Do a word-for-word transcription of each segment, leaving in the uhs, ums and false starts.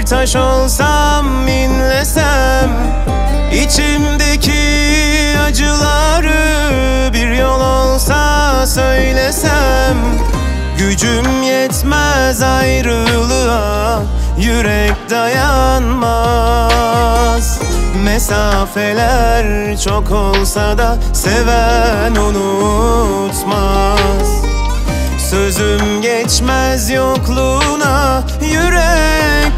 taş olsam, inlesem İçimdeki acıları bir yol olsa söylesem, gücüm yetmez ayrılığa, yürek dayanmaz. Mesafeler çok olsa da seven unutmaz. Sözüm geçmez yokluğuna, yürek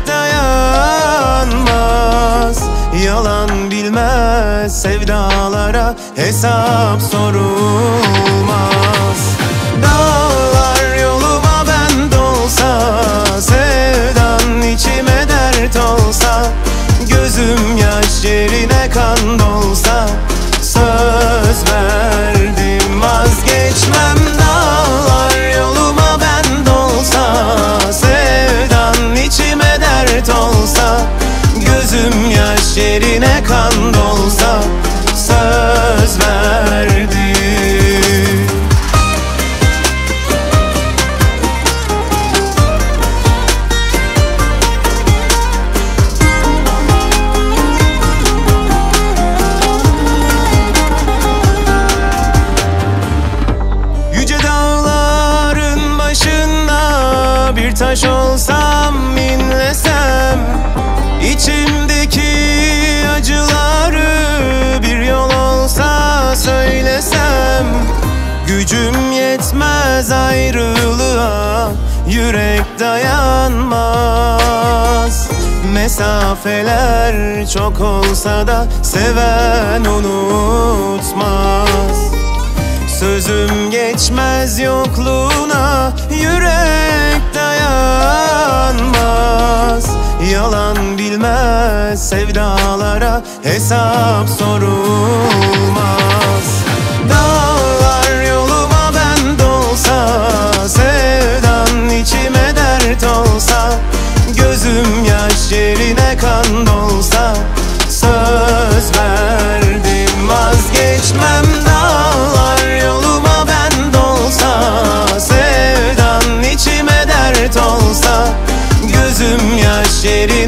dayanmaz. Yalan bilmez, sevdalara hesap sorulmaz. Dağlar yoluma bend olsa, sevdan içime dert olsa, gözüm yaş yerine kan dolsa, söz verdim vazgeçmem. Dağlar yoluma bend olsa, sevdan içime dert olsa, gözüm yaş yerine kan dolsa, söz verdim. Yüce dağların başında bir taş olsam, inlesem İçimdeki acıları bir yol olsa söylesem, gücüm yetmez ayrılığa, yürek dayanmaz. Mesafeler çok olsa da seven unutmaz. Sözüm geçmez yokluğuna, yürek dayanmaz. Yalan bilmez, sevdalara hesap sorulmaz. Dağlar yoluma bend olsa, sevdan içime dert olsa, gözüm yaş yerine kan dolsa, söz verdim vazgeçmem. Dağlar yoluma bend olsa, sevdan içime dert olsa, gözüm yaş yerine